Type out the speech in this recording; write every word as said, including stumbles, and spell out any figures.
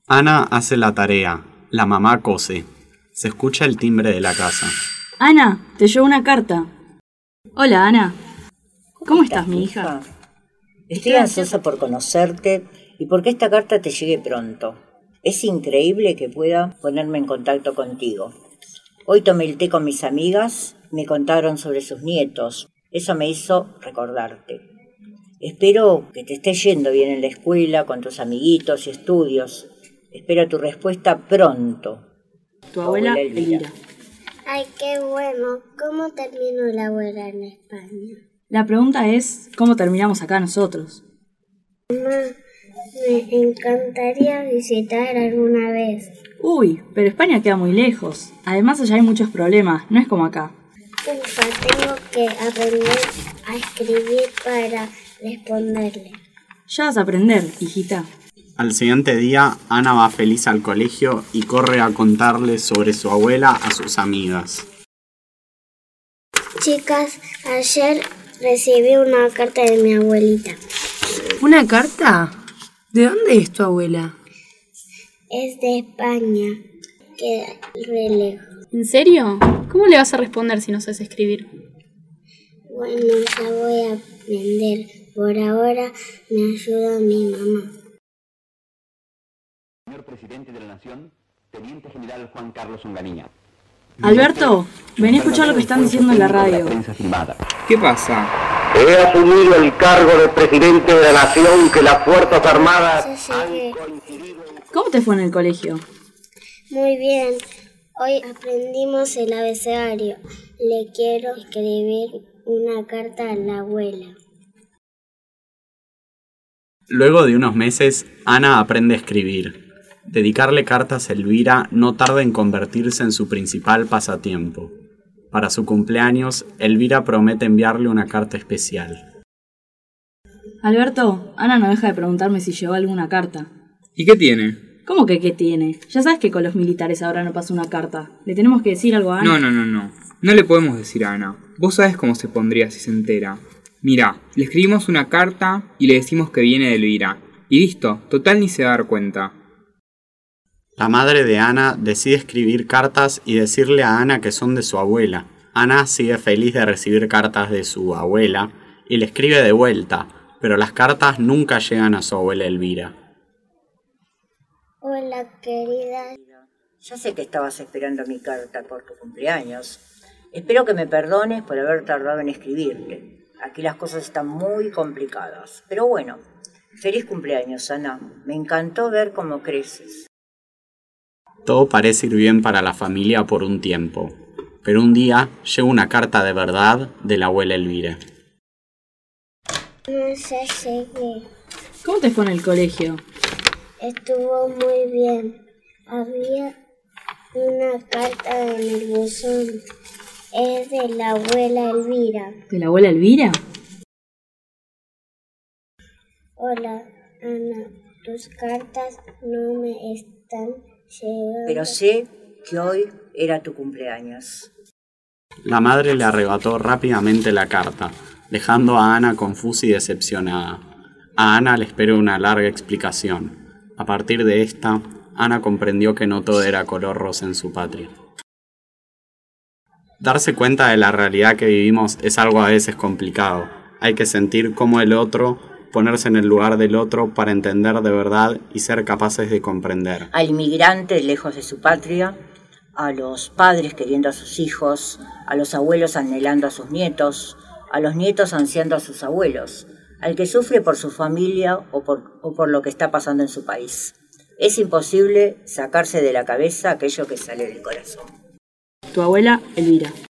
Ana hace la tarea. La mamá cose. Se escucha el timbre de la casa. Ana, te llevo una carta. Hola, Ana. ¿Cómo estás, mi hija? Estoy ansiosa por conocerte y porque esta carta te llegue pronto. Es increíble que pueda ponerme en contacto contigo. Hoy tomé el té con mis amigas, me contaron sobre sus nietos. Eso me hizo recordarte. Espero que te esté yendo bien en la escuela, con tus amiguitos y estudios. Espero tu respuesta pronto. Tu abuela, abuela Elvira. Elvira. Ay, qué bueno. ¿Cómo terminó la abuela en España? La pregunta es, ¿cómo terminamos acá nosotros? Mamá, me encantaría visitar alguna vez. Uy, pero España queda muy lejos. Además allá hay muchos problemas, no es como acá. Ufa, tengo que aprender a escribir para responderle. Ya vas a aprender, hijita. Al siguiente día, Ana va feliz al colegio y corre a contarle sobre su abuela a sus amigas. Chicas, ayer recibí una carta de mi abuelita. ¿Una carta? ¿De dónde es tu abuela? Es de España. Queda re lejos. ¿En serio? ¿Cómo le vas a responder si no sabes escribir? Bueno, ya voy a aprender. Por ahora me ayuda mi mamá. Señor Presidente de la Nación, Teniente General Juan Carlos Onganía. Alberto, vení a escuchar lo que están diciendo en la radio. ¿Qué pasa? He asumido el cargo de Presidente de la Nación que las Fuerzas Armadas han coincidido en... ¿Cómo te fue en el colegio? Muy bien. Hoy aprendimos el abecedario. Le quiero escribir una carta a la abuela. Luego de unos meses, Ana aprende a escribir. Dedicarle cartas a Elvira no tarda en convertirse en su principal pasatiempo. Para su cumpleaños, Elvira promete enviarle una carta especial. Alberto, Ana no deja de preguntarme si llevó alguna carta. ¿Y qué tiene? ¿Cómo que qué tiene? Ya sabes que con los militares ahora no pasa una carta. ¿Le tenemos que decir algo a Ana? No, no, no, no. No le podemos decir a Ana. Vos sabés cómo se pondría si se entera. Mirá, le escribimos una carta y le decimos que viene de Elvira. Y listo, total ni se va a dar cuenta. La madre de Ana decide escribir cartas y decirle a Ana que son de su abuela. Ana sigue feliz de recibir cartas de su abuela y le escribe de vuelta, pero las cartas nunca llegan a su abuela Elvira. Hola, querida. Ya sé que estabas esperando mi carta por tu cumpleaños. Espero que me perdones por haber tardado en escribirte. Aquí las cosas están muy complicadas. Pero bueno, feliz cumpleaños, Ana. Me encantó ver cómo creces. Todo parece ir bien para la familia por un tiempo, pero un día llega una carta de verdad de la abuela Elvira. No sé, llegué. ¿Cómo te fue en el colegio? Estuvo muy bien. Había una carta en el buzón. Es de la abuela Elvira. ¿De la abuela Elvira? Hola, Ana. Tus cartas no me están llegando. Pero sé que hoy era tu cumpleaños. La madre le arrebató rápidamente la carta, dejando a Ana confusa y decepcionada. A Ana le esperó una larga explicación. A partir de esta, Ana comprendió que no todo era color rosa en su patria. Darse cuenta de la realidad que vivimos es algo a veces complicado. Hay que sentir como el otro, ponerse en el lugar del otro para entender de verdad y ser capaces de comprender. Al inmigrante lejos de su patria, a los padres queriendo a sus hijos, a los abuelos anhelando a sus nietos, a los nietos ansiando a sus abuelos, al que sufre por su familia o por, o por lo que está pasando en su país. Es imposible sacarse de la cabeza aquello que sale del corazón. Tu abuela Elvira.